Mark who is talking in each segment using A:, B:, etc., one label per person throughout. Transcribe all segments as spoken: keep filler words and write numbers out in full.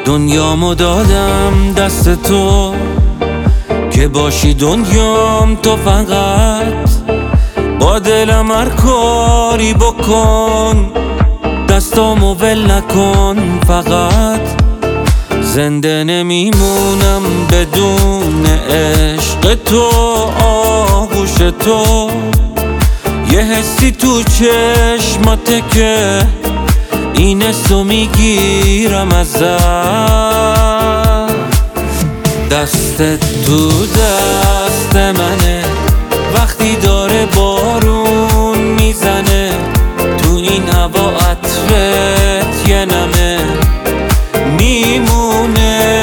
A: دنیامو دادم دست تو که باشی دنیام تو، فقط با دلم هر کاری بکن، دستامو ول نکن. فقط زنده نمیمونم بدون عشق تو، آغوش تو، یه حسی تو چشماته که این حسو میگیرم ازت. دستت تو دست منه وقتی داره بارون میزنه، تو این هوا عطرت یه نمه میمونه.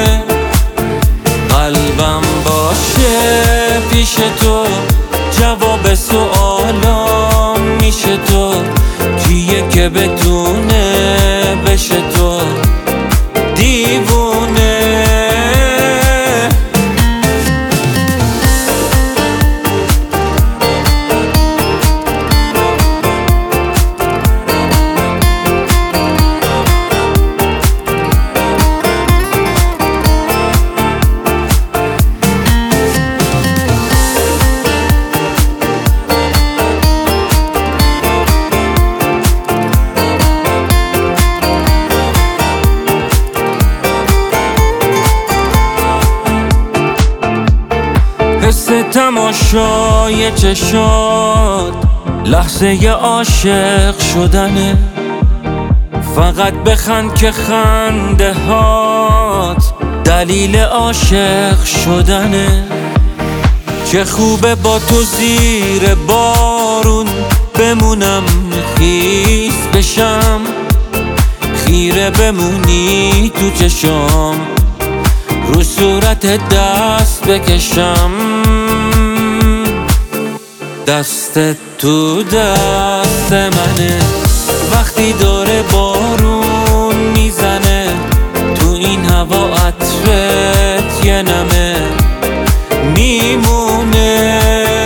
A: قلبم باشه پیش تو، جواب سوالام میشه تو، کیه که بتونه بشه تو دیوونه. حس تماشای چشات لحظه عاشق شدنه، فقط بخند که خنده هات دلیل عاشق شدنه. چه خوبه با تو زیر بارون بمونم، خیس بشم، خیره بمونی تو چشام، رو صورت دست بکشم. دستت تو دست منه وقتی داره بارون میزنه، تو این هوا عطرت یه نمه میمونه.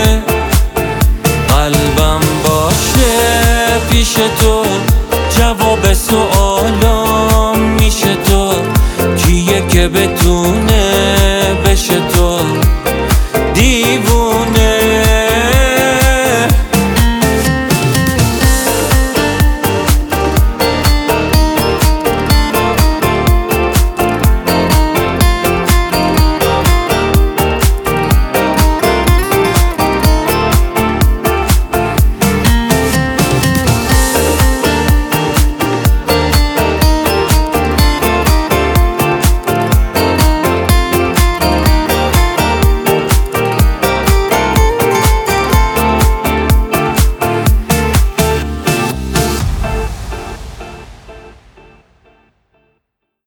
A: قلبم باشه پیش تو، جواب سوالام میشه تو، کیه که بتونه